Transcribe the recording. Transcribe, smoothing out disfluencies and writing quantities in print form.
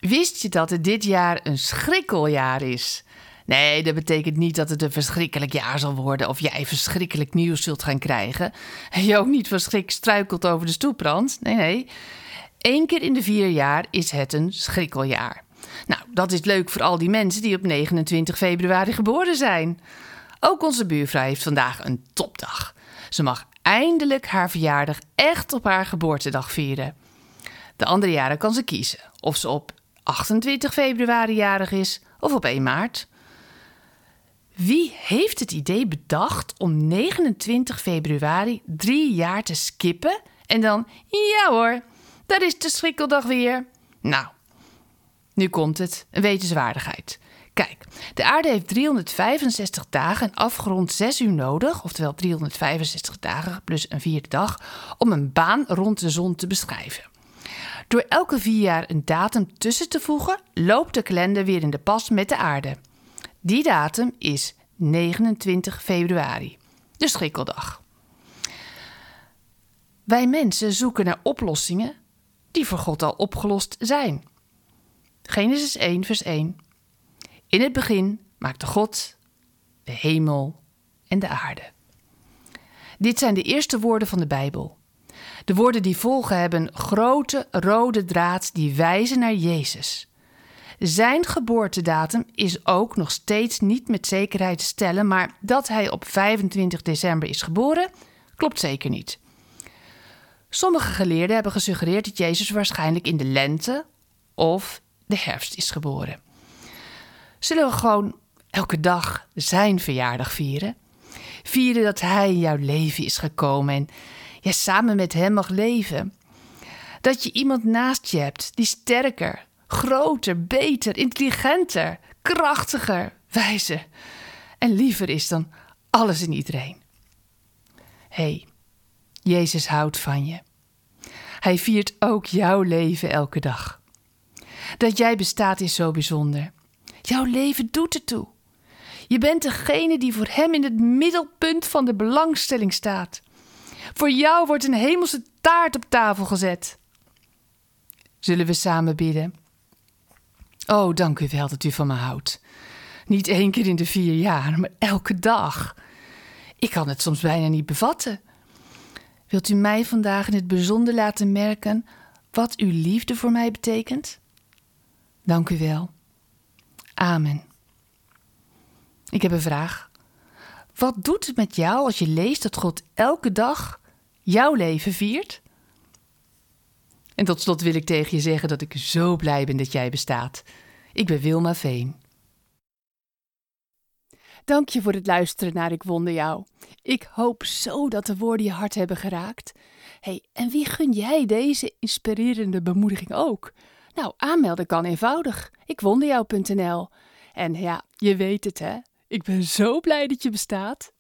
Wist je dat het dit jaar een schrikkeljaar is? Nee, dat betekent niet dat het een verschrikkelijk jaar zal worden of jij verschrikkelijk nieuws zult gaan krijgen. En je ook niet van schrik struikelt over de stoeprand. Nee. 1 keer in de 4 jaar is het een schrikkeljaar. Nou, dat is leuk voor al die mensen die op 29 februari geboren zijn. Ook onze buurvrouw heeft vandaag een topdag. Ze mag eindelijk haar verjaardag echt op haar geboortedag vieren. De andere jaren kan ze kiezen of ze op 28 februari jarig is of op 1 maart. Wie heeft het idee bedacht om 29 februari 3 jaar te skippen en dan, ja hoor, daar is de schrikkeldag weer. Nou, nu komt het, een wetenswaardigheid. Kijk, de aarde heeft 365 dagen en afgerond 6 uur nodig, oftewel 365 dagen plus een 4e dag, om een baan rond de zon te beschrijven. Door elke 4 jaar een datum tussen te voegen, loopt de kalender weer in de pas met de aarde. Die datum is 29 februari, de schrikkeldag. Wij mensen zoeken naar oplossingen die voor God al opgelost zijn. Genesis 1 vers 1. In het begin maakte God de hemel en de aarde. Dit zijn de eerste woorden van de Bijbel. De woorden die volgen hebben een grote rode draad die wijzen naar Jezus. Zijn geboortedatum is ook nog steeds niet met zekerheid te stellen, maar dat hij op 25 december is geboren, klopt zeker niet. Sommige geleerden hebben gesuggereerd dat Jezus waarschijnlijk in de lente of de herfst is geboren. Zullen we gewoon elke dag zijn verjaardag vieren? Vieren dat hij in jouw leven is gekomen en je samen met hem mag leven. Dat je iemand naast je hebt die sterker, groter, beter, intelligenter, krachtiger, wijzer en liever is dan alles en iedereen. Hé, Jezus houdt van je. Hij viert ook jouw leven elke dag. Dat jij bestaat is zo bijzonder. Jouw leven doet ertoe. Je bent degene die voor hem in het middelpunt van de belangstelling staat. Voor jou wordt een hemelse taart op tafel gezet. Zullen we samen bidden? Oh, dank u wel dat u van me houdt. Niet 1 keer in de 4 jaar, maar elke dag. Ik kan het soms bijna niet bevatten. Wilt u mij vandaag in het bijzonder laten merken wat uw liefde voor mij betekent? Dank u wel. Amen. Ik heb een vraag. Wat doet het met jou als je leest dat God elke dag jouw leven viert? En tot slot wil ik tegen je zeggen dat ik zo blij ben dat jij bestaat. Ik ben Wilma Veen. Dank je voor het luisteren naar Ik Wonder Jou. Ik hoop zo dat de woorden je hart hebben geraakt. En wie gun jij deze inspirerende bemoediging ook? Nou, aanmelden kan eenvoudig. ikwonderjou.nl. En ja, je weet het hè. Ik ben zo blij dat je bestaat.